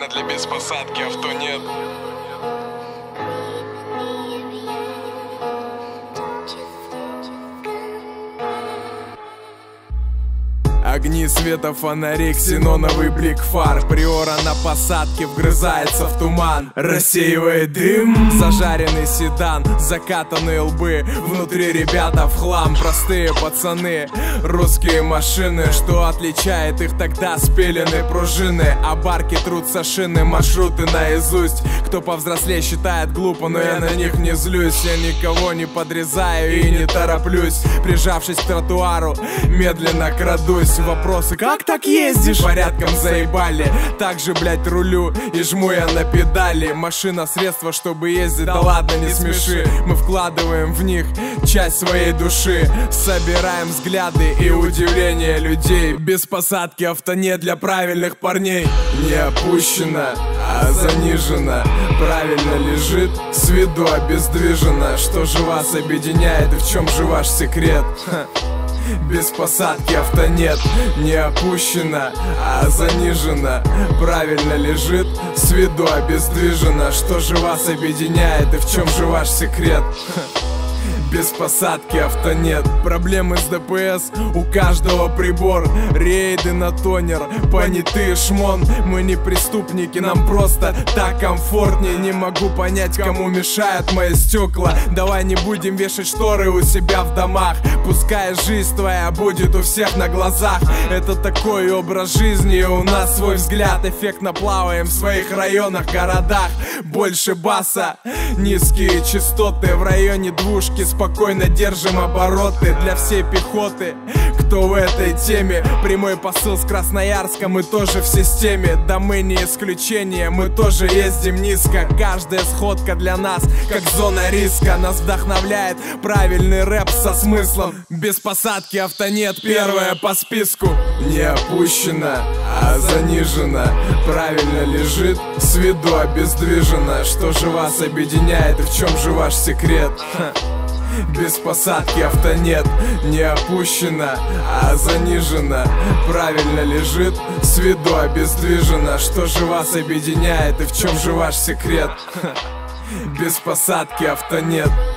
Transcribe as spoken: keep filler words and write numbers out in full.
Правильно, для без посадки авто нет. Огни света, фонари, ксеноновый блик фар. Приора на посадке вгрызается в туман, рассеивает дым. Зажаренный седан, закатанные лбы, внутри ребята в хлам. Простые пацаны, русские машины. Что отличает их тогда? Спиленные пружины. А барки трутся шины, маршруты наизусть. Кто повзрослее считает глупо, но я на них не злюсь. Я никого не подрезаю и не тороплюсь. Прижавшись к тротуару, медленно крадусь. Вопросы: как так ездишь? Порядком заебали. Так же, блять, рулю и жму я на педали. Машина — средство, чтобы ездить, да ладно, не смеши. Мы вкладываем в них часть своей души. Собираем взгляды и удивление людей. Без посадки авто нет для правильных парней. Не опущено, а занижено. Правильно лежит, с виду обездвижено. Что же вас объединяет и в чем же ваш секрет? Ха. Без посадки авто нет, не опущено, а занижено. Правильно лежит, с виду обездвижено. Что же вас объединяет и в чем же ваш секрет? Без посадки авто нет. Проблемы с ДПС у каждого прибор. Рейды на тонер, понятые шмон. Мы не преступники, нам просто так комфортнее. Не могу понять, кому мешают мои стекла. Давай не будем вешать шторы у себя в домах. Пускай жизнь твоя будет у всех на глазах. Это такой образ жизни, у нас свой взгляд. Эффектно плаваем в своих районах, городах. Больше баса, низкие частоты. В районе двушки спокойно держим обороты. Для всей пехоты, кто в этой теме. Прямой посыл с Красноярска, мы тоже в системе. Да мы не исключение, мы тоже ездим низко. Каждая сходка для нас как зона риска. Нас вдохновляет правильный рэп со смыслом. Без посадки авто нет, первое по списку. Не опущено, а занижено. Правильно лежит, с виду обездвижено. Что же вас объединяет и в чем же ваш секрет? Ха. Без посадки авто нет, не опущено, а занижено. Правильно лежит, с виду обездвижено. Что же вас объединяет и в чем же ваш секрет? Ха. Без посадки авто нет.